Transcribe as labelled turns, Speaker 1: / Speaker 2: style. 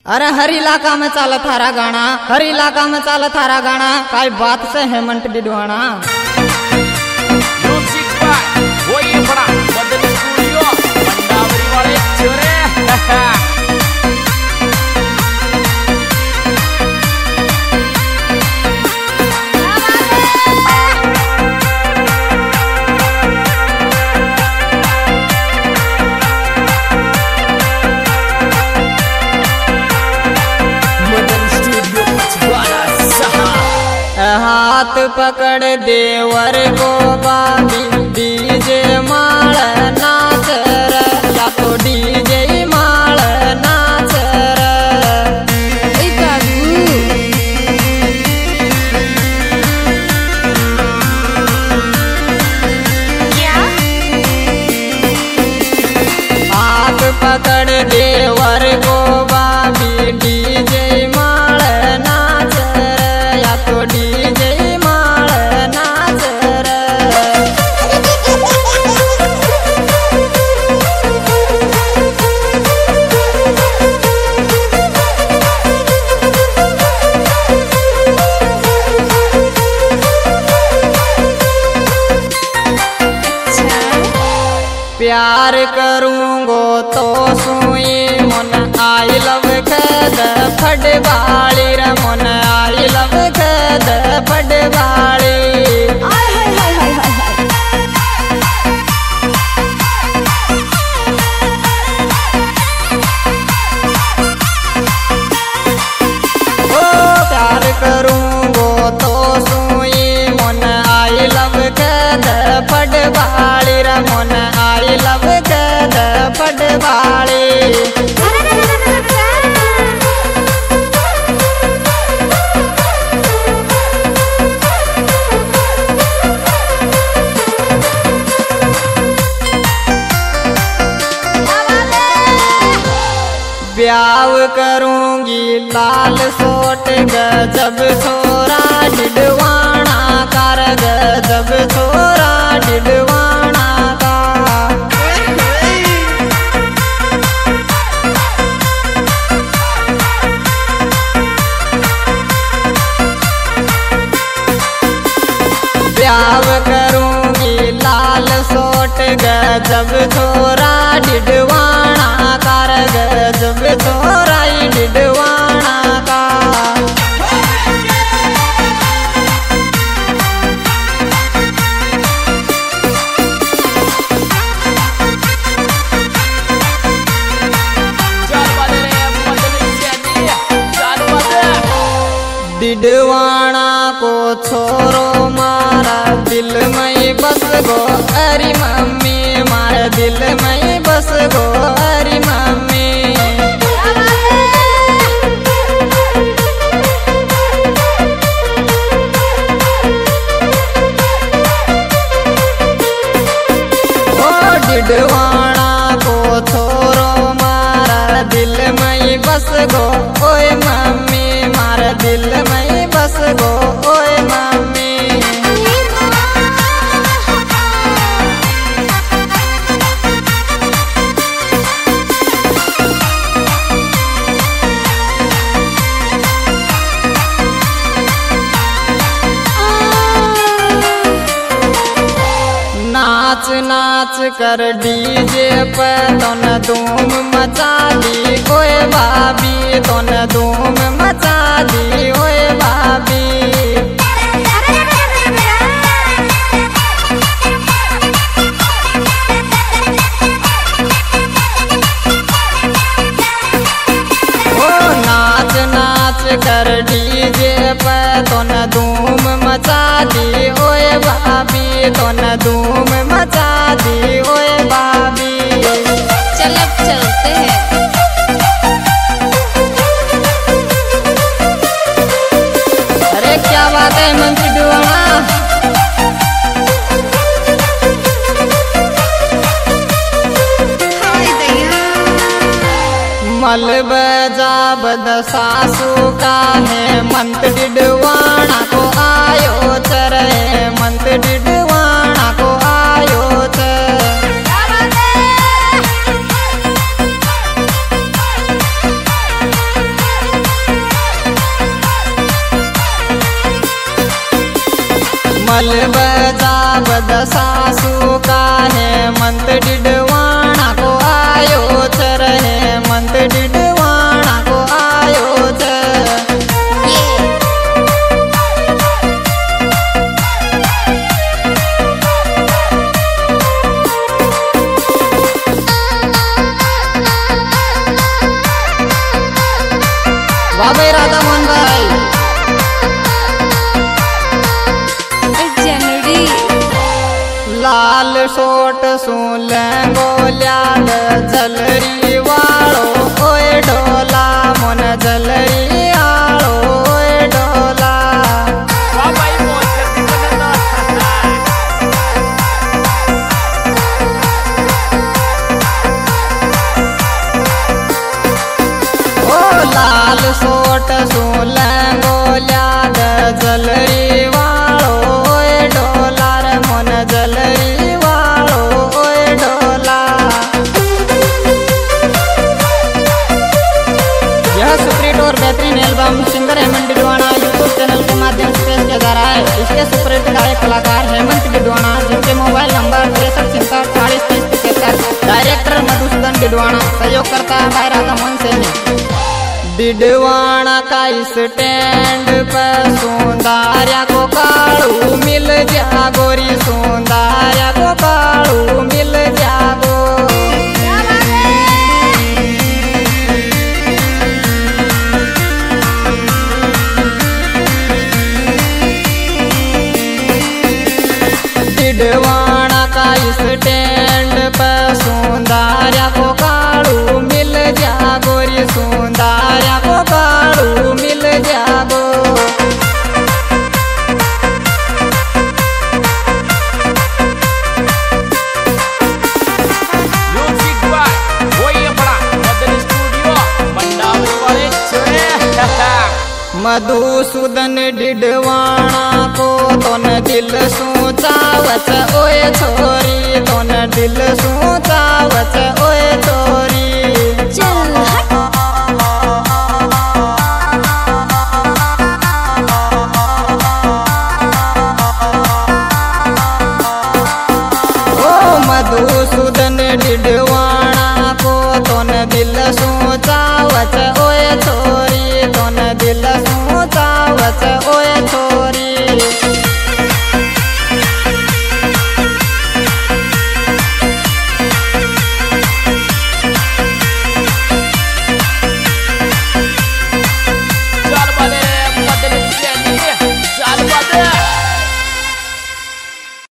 Speaker 1: अरे हर इलाका में चाल थारा गाना, हर इलाका में चाल थारा गाना, काय बात से हेमंत डिडवाना।
Speaker 2: म्यूजिक बाय वही बड़ा मदन स्टूडियो मंडावरी वाले छोरे।
Speaker 1: हाथ पकड़ देवर को बाबी डीजे माल नाच रे, या तो डीजे माल नाच रे बाबू।
Speaker 3: क्या
Speaker 1: हाथ पकड़ देवर को बाबी डीजे माल नाच रे, या तो डीजे माल नाच रे। प्यार करूंगो तो सुई मन आई लव खेद फटवाली रे, मन आई लव खेद फटवाली। ओ प्यार करूंगो तो सुई मन आई लव खेद फटवाली रे, मन आई लव खेद फटवाली। ब्याह करूंगी लाल सोट गजब छोरा डिडवाना कर, गजब छोरा डिडवाना का। ब्याह करूंगी लाल सोट गजब छोरा डिडवाना कर, गजब छोरा डिडवाना का।
Speaker 2: चल बदे रे मदन स्टूडियो चल बदे।
Speaker 1: डिडवाना को छोरो मारा दिल में बस गो, अरे मम्मी मारा दिल में बस गो, अरे मम्मी। ओ डिडवाना को छोरो मारा दिल में बस गो, ओए मम्मी मारा दिल में बस गो, ओए मम्मी। नाच नाच कर डीजे पे तोन धूम मचा दी, ओए भाभी तोन धूम मचा दी, ओए भाभी। ओ नाच नाच कर डीजे पे तोन धूम मचा दी, ओए भाभी तोन धूम मचा दी, ओए भाभी।
Speaker 3: चल अब चलते हैं।
Speaker 1: अरे क्या बात है मंत्री डुआना। मल बजा बद सासू का है मंत डिडवाना को आयो चरे, मंत डिडवाना को आयो चरे। ढोल बजा बद सासू का हेमंत डिडवाणा को आयो चर हेमंत डिडवाणा को आयो चर बाबा राधा मोहन भाई
Speaker 3: जनड़ी
Speaker 1: लाल सोट सूल गोल्याद जलरी वाळो ओए ढोला मन जलरी आळो ओए ढोला
Speaker 2: बाबाई मोजकती बनत
Speaker 1: ओ लाल सोट सूल गोल्याद जलरी वाळो ओए ढोला रे मन जलरी वाळो ओए ढोला। यह सुपरहिट और बेहतरीन album singer Hemant Didwana YouTube channel के माध्यम से पेश किया जा रहा है। इसके सुपरहिट गायक कलाकार हेमंत डिडवाणा जिनके mobile number 63 director Madhusudan Didwana, सहयोग करता है भाई राधा मोहन सैनी। डिडवाणा का स्टैंड पर सुंदारिया को कालू मिल जागोरी सुंदारिया को कालू मिल जागो। डिडवाणा का स्टैंड पर सुंदारिया को कालू मिल जागोरी सुंदारिया को कालू मिल जागो।
Speaker 2: म्यूजिक बाय वही बड़ा मदन स्टूडियो मंडावरी वाले छोरे
Speaker 1: मधुसूदन डिडवाणा को तोन दिल सोचावच ओए छोरी तोन दिल सोचावच ओए छोरी।